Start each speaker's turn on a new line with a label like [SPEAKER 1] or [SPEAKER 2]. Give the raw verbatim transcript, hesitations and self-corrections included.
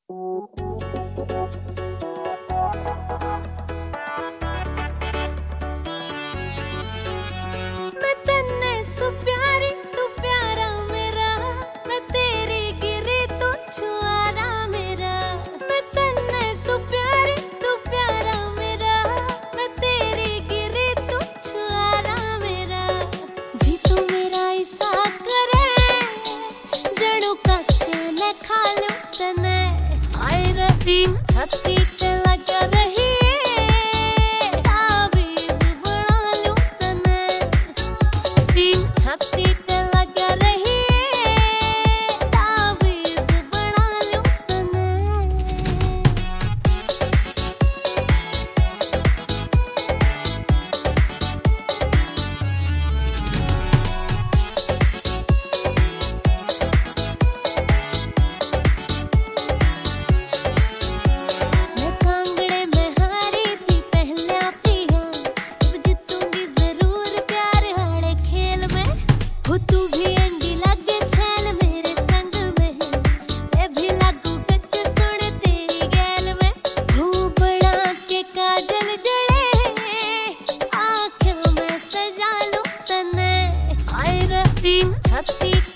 [SPEAKER 1] मैं तन्ने सु प्यारी तू प्यारा मेरा, मैं तेरी गिरी तू छुआरा मेरा। मैं तन्ने सु प्यारी तू प्यारा मेरा, मैं तेरी गिरी तू छुआरा मेरा। जी तू मेरा ऐसा करे जणू कच्चे ने खा लूं तने। आए रही छाती पे लगा रही छाती पे लगा रही तावीज़ बना लूं तने। मैं कांगड़े में हारी थी पहला पिया, अब जीतूंगी जरूर प्यार वाले खेल में। हो तू भी अंडी लगे छैल मेरे संग में, मैं भी लागू कच्च सुन तेरी गैल में। हो बड़ा के काजल जड़े आँखों में सजा लूं तने। आए रही छाती